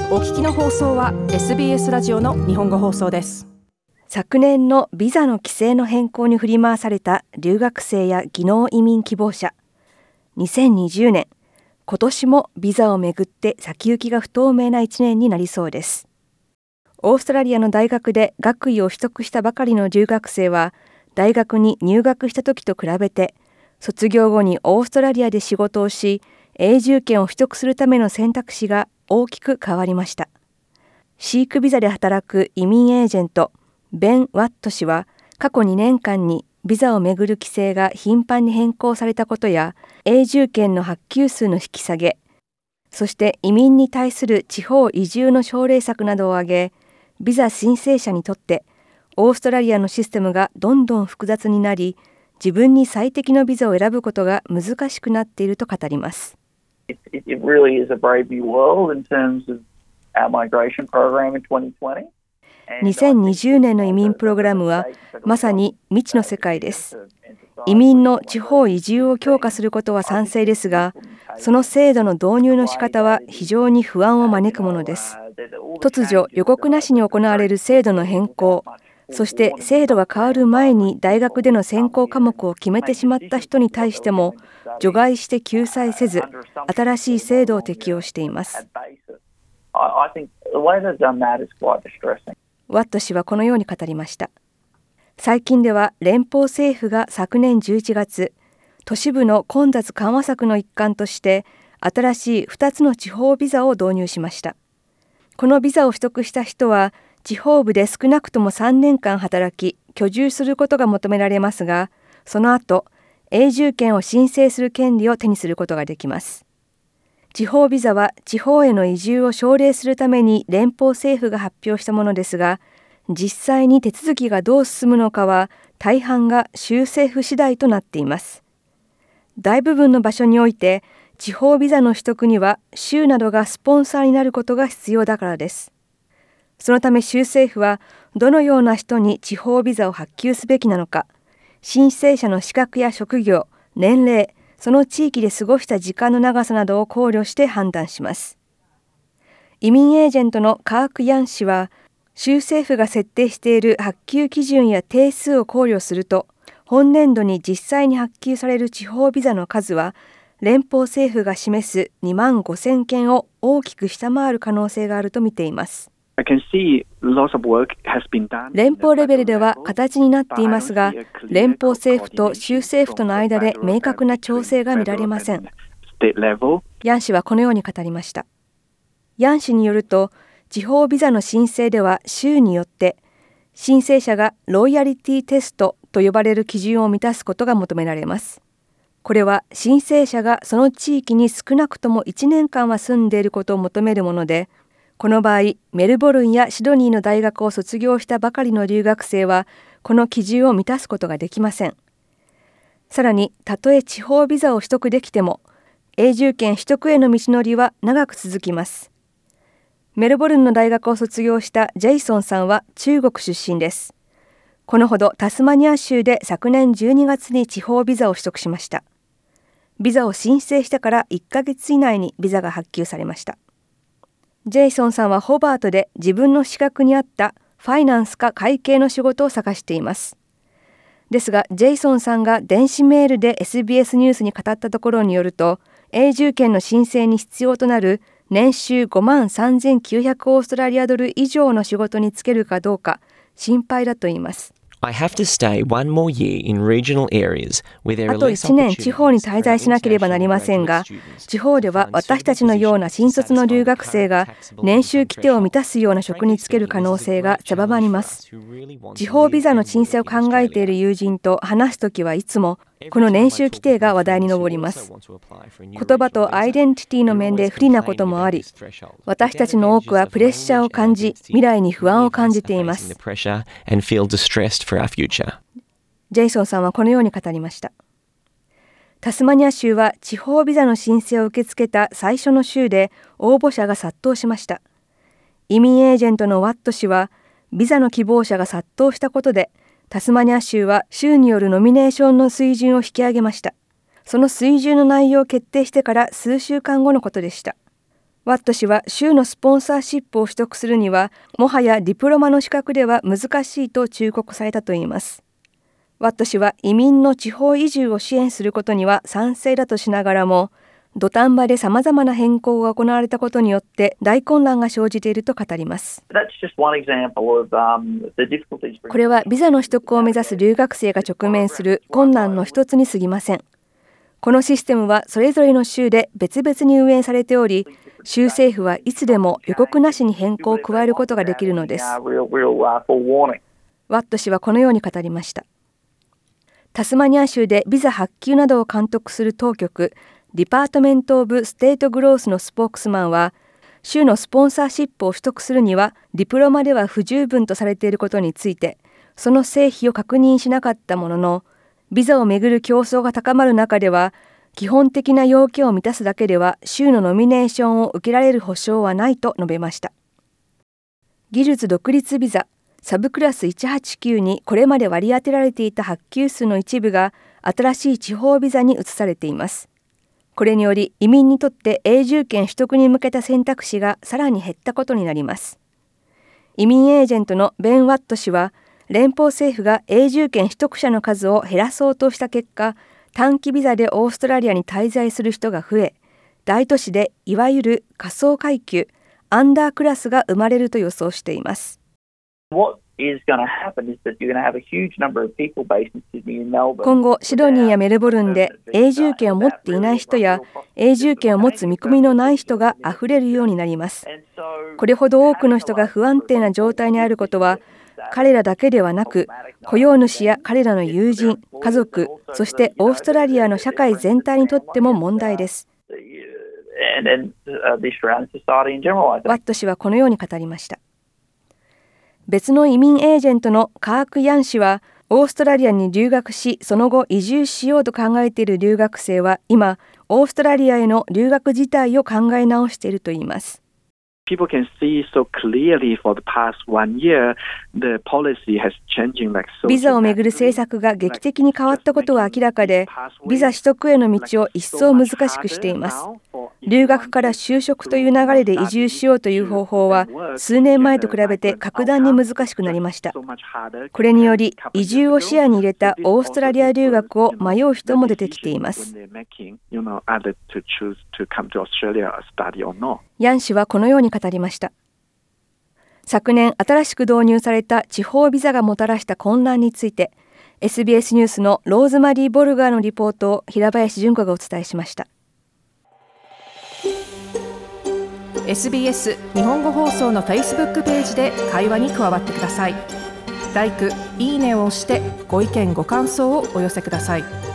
お聞きの放送は SBS ラジオの日本語放送です。 昨年のビザの規制の変更に振り回された留学生や技能移民希望者。2020年、今年もビザをめぐって先行きが不透明な1年になりそうです。オーストラリアの大学で学位を取得したばかりの留学生は、大学に入学した時と比べて、卒業後にオーストラリアで仕事をし、永住権を取得するための選択肢が大きく変わりました。シークビザで働く移民エージェント、ベン・ワット氏は、過去2年間にビザをめぐる規制が頻繁に変更されたことや、永住権の発給数の引き下げ、そして移民に対する地方移住の奨励策などを挙げ、ビザ申請者にとってオーストラリアのシステムがどんどん複雑になり、自分に最適のビザを選ぶことが難しくなっていると語ります。 It really is a brave new world in terms of our migration program in 2020. 2020年の移民プログラムはまさに未知の世界です。移民の地方移住を強化することは賛成ですが、その制度の導入の仕方は非常に不安を招くものです。突如予告なしに行われる制度の変更、そして制度が変わる前に大学での専攻科目を決めてしまった人に対しても除外して救済せず、新しい制度を適用しています。ワット氏はこのように語りました。最近では連邦政府が昨年11月、都市部の混雑緩和策の一環として新しい2つの地方ビザを導入しました。このビザを取得した人は地方部で少なくとも3年間働き、居住することが求められますが、その後、永住権を申請する権利を手にすることができます。地方ビザは地方への移住を奨励するために連邦政府が発表したものですが、実際に手続きがどう進むのかは大半が州政府次第となっています。大部分の場所において、地方ビザの取得には州などがスポンサーになることが必要だからです。そのため州政府はどのような人に地方ビザを発給すべきなのか、申請者の資格や職業、年齢、その地域で過ごした時間の長さなどを考慮して判断します。移民エージェントのカーク・ヤン氏は、州政府が設定している発給基準や定数を考慮すると、本年度に実際に発給される地方ビザの数は、連邦政府が示す2万5000件を大きく下回る可能性があると見ています。連邦レベルでは形になっていますが、連邦政府と州政府との間で明確な調整が見られません。ヤン氏はこのように語りました。ヤン氏によると、地方ビザの申請では州によって申請者がロイヤリティテストと呼ばれる基準を満たすことが求められます。これは申請者がその地域に少なくとも1年間は住んでいることを求めるもので、この場合、メルボルンやシドニーの大学を卒業したばかりの留学生は、この基準を満たすことができません。さらに、たとえ地方ビザを取得できても、永住権取得への道のりは長く続きます。メルボルンの大学を卒業したジェイソンさんは中国出身です。このほどタスマニア州で昨年12月に地方ビザを取得しました。ビザを申請してから1ヶ月以内にビザが発給されました。ジェイソンさんはホバートで自分の資格に合ったファイナンスか会計の仕事を探しています。ですが、ジェイソンさんが電子メールで SBS ニュースに語ったところによると、永住権の申請に必要となる年収53,900オーストラリアドル以上の仕事に就けるかどうか心配だと言います。 I have to stay one more year in regional areas where there are あと1年地方に滞在しなければなりませんが、地方では私たちのような新卒の留学生が年収規定を満たすような職に就ける可能性が狭まります。地方ビザの申請を考えている友人と話すときはいつもこの年収規定が話題に上ります。言葉とアイデンティティの面で不利なこともあり、私たちの多くはプレッシャーを感じ、未来に不安を感じています。ジェイソンさんはこのように語りました。タスマニア州は地方ビザの申請を受け付けた最初の週で応募者が殺到しました。移民エージェントのワット氏は、ビザの希望者が殺到したことで、タスマニア州は州によるノミネーションの水準を引き上げました。その水準の内容を決定してから数週間後のことでした。 ワット氏は州のスポンサーシップを取得するにはもはやディプロマの資格では難しいと忠告されたといいます。ワット氏は移民の地方移住を支援することには賛成だとしながらも、土壇場で様々な変更が行われたことによって大混乱が生じていると語ります。これはビザの取得を目指す留学生が直面する困難の一つに過ぎません。このシステムはそれぞれの州で別々に運営されており、州政府はいつでも予告なしに変更を加えることができるのです。ワット氏はこのように語りました。タスマニア州でビザ発給などを監督する当局、ディパートメント・オブ・ステート・グロースのスポークスマンは、州のスポンサーシップを取得するにはディプロマでは不十分とされていることについて、その成否を確認しなかったものの、ビザをめぐる競争が高まる中では、基本的な要件を満たすだけでは州のノミネーションを受けられる保証はないと述べました。技術独立ビザサブクラス189にこれまで割り当てられていた発給数の一部が新しい地方ビザに移されています。これにより移民にとって永住権取得に向けた選択肢がさらに減ったことになります。移民エージェントのベン・ワット氏は、連邦政府が永住権取得者の数を減らそうとした結果、短期ビザでオーストラリアに滞在する人が増え、大都市でいわゆる下層階級、アンダークラスが生まれると予想しています。今後、シドニーやメルボルンで永住権を持っていない人や永住権を持つ見込みのない人があふれるようになります。これほど多くの人が不安定な状態にあることは、彼らだけではなく、雇用主や彼らの友人、家族、そしてオーストラリアの社会全体にとっても問題です。ワット氏はこのように語りました。別の移民エージェントのカーク・ヤン氏は、オーストラリアに留学し、その後移住しようと考えている留学生は今、オーストラリアへの留学自体を考え直しているといいます。 People can see so clearly for the past 1 year, the policy has changing like so. ビザをめぐる政策が劇的に変わったことは明らかで、ビザ取得への道を一層難しくしています。留学から就職という流れで移住しようという方法は、数年前と比べて格段に難しくなりました。これにより、移住を視野に入れたオーストラリア留学を迷う人も出てきています。ヤン氏はこのように語りました。昨年新しく導入された地方ビザがもたらした混乱について、SBS ニュースのローズマリー・ボルガーのリポートを平林純子がお伝えしました。 SBS 日本語放送の Facebook ページで会話に加わってください。LIKE、いいねを押してご意見ご感想をお寄せください。